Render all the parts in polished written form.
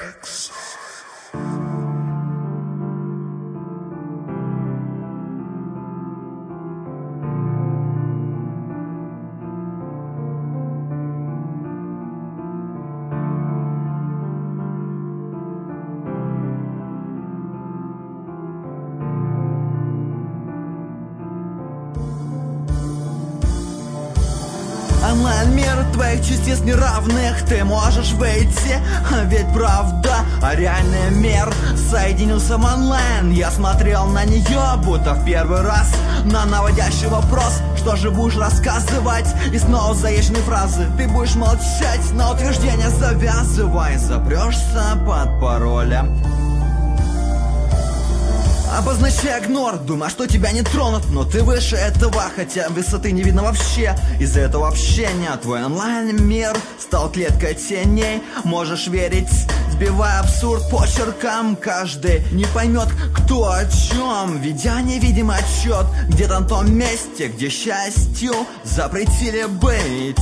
Онлайн-мир твоих частиц неравных. Ты можешь выйти, ведь правда. А реальный мир соединился в онлайн. Я смотрел на нее, будто в первый раз. На наводящий вопрос, что же будешь рассказывать? И снова заезженные фразы. Ты будешь молчать, на утверждение завязывай. Запрешься под паролем, обозначай игнор, думая, что тебя не тронут. Но ты выше этого, хотя высоты не видно вообще. Из-за этого общения твой онлайн-мир стал клеткой теней. Можешь верить, сбивая абсурд почерком. Каждый не поймет, кто о чем, ведя невидимый отчет где-то на том месте, где счастью запретили быть.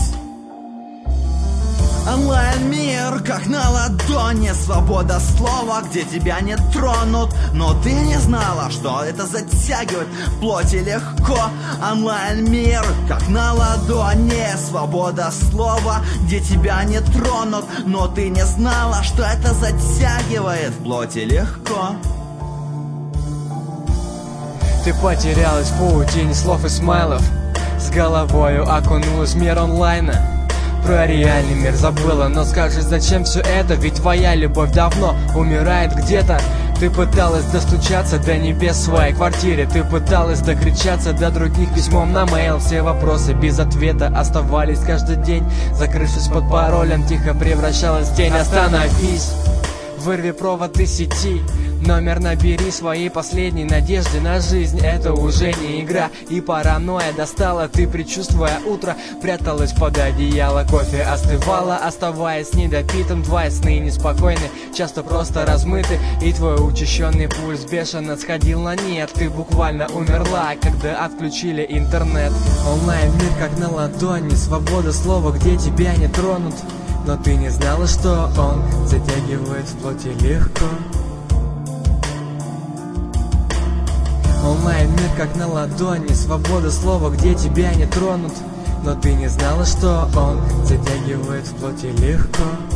Онлайн-мир, как на ладони, свобода слова, где тебя не тронут. Но ты не знала, что это затягивает в плоти легко. Онлайн-мир, как на ладони, свобода слова, где тебя не тронут. Но ты не знала, что это затягивает в плоти легко. Ты потерялась в паутине слов и смайлов, с головою окунулась в мир онлайна. Про реальный мир забыла, но скажи, зачем все это? Ведь твоя любовь давно умирает где-то. Ты пыталась достучаться до небес в своей квартире. Ты пыталась докричаться до других письмом на мейл. Все вопросы без ответа оставались каждый день. Закрывшись под паролем, тихо превращалась в тень. Остановись, вырви провод из сети. Номер набери своей последней надежды на жизнь. Это уже не игра, и паранойя достала. Ты, предчувствуя утро, пряталась под одеяло. Кофе остывала, оставаясь недопитым. Твои сны неспокойны, часто просто размыты. И твой учащенный пульс бешено сходил на нет. Ты буквально умерла, когда отключили интернет. Онлайн-мир как на ладони, свобода слова, где тебя не тронут. Но ты не знала, что он затягивает в плоти легко. Онлайн-мир как на ладони, свобода слова, где тебя не тронут. Но ты не знала, что он затягивает в плоти легко.